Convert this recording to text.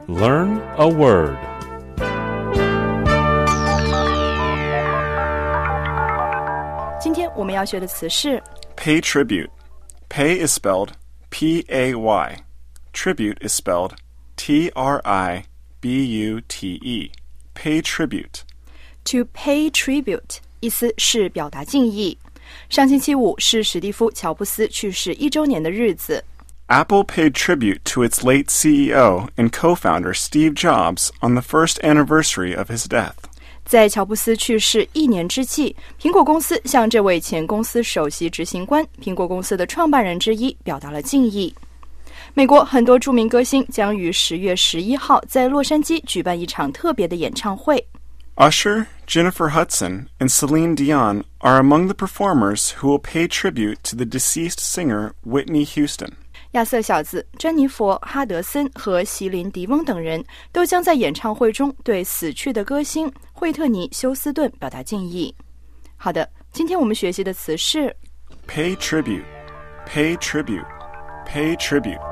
Learn a word. 今天我们要学的词是 Pay tribute. Pay is spelled P-A-Y. Tribute is spelled T-R-I-B-U-T-E. Pay tribute. to pay tribute， 意思是表达敬意。上星期五是史蒂夫·乔布斯去世1周年的日子。 Apple paid tribute to its late CEO and co-founder Steve Jobs on the first anniversary of his death. 在乔布斯去世1年之际，苹果公司向这位前公司首席执行官、苹果公司的创办人之一表达了敬意。美国很多著名歌星将于10月11号在洛杉矶举办一场特别的演唱会。 Usher, Jennifer Hudson, and Celine Dion are among the performers who will pay tribute to the deceased singer Whitney Houston. 亚瑟小子、珍妮佛·哈德森和席琳·迪翁等人都将在演唱会中对死去的歌星惠特尼·休斯顿表达敬意。好的，今天我们学习的词是 Pay tribute. Pay tribute. Pay tribute.